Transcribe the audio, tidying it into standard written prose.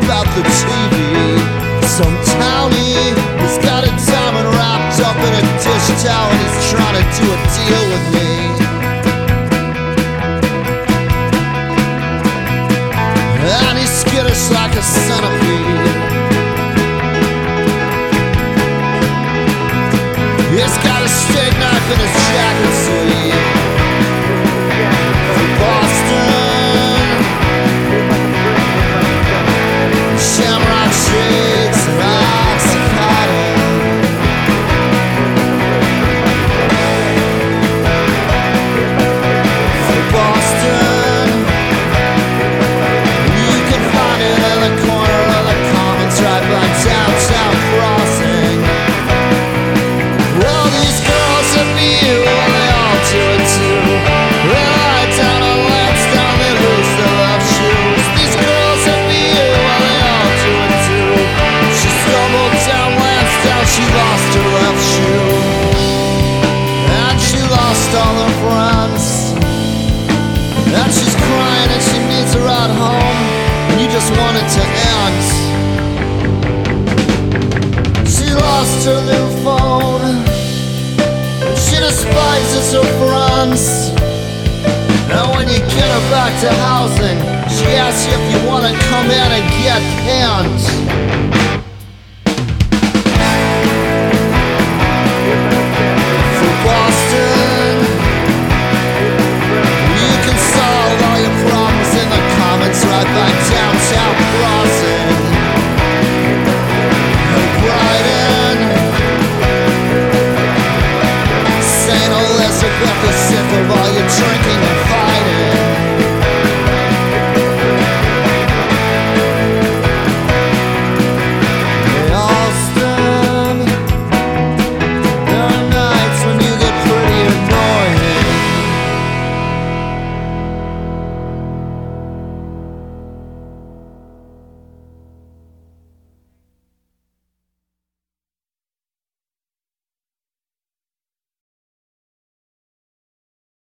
about the TV. Some townie, he's got a diamond wrapped up in a dish towel, and he's trying to do a deal with me. And he's skittish like a centipede. He's got a steak knife in his jacket sleeve. From Boston, shamrock shades and oxycontin. From Boston, you can find it in the corner of the Commons right by downtown crossing. Well, these girls are you, and they all do it too. They lie down on Lansdowne, they lose their left shoes. These girls are you, and they all do it too. She stumbled down Lansdowne, she lost her left shoe. And she lost all her friends. And she's crying and she needs a ride home, and you just want it to end. She lost her new phone. She despises her friends. And when you get her back to housing, she asks you if you want to come in and get pants. From Boston, you can solve all your problems in the Commons right by downtown crossing. And Brighton, St. Elizabeth is sick of all your drinking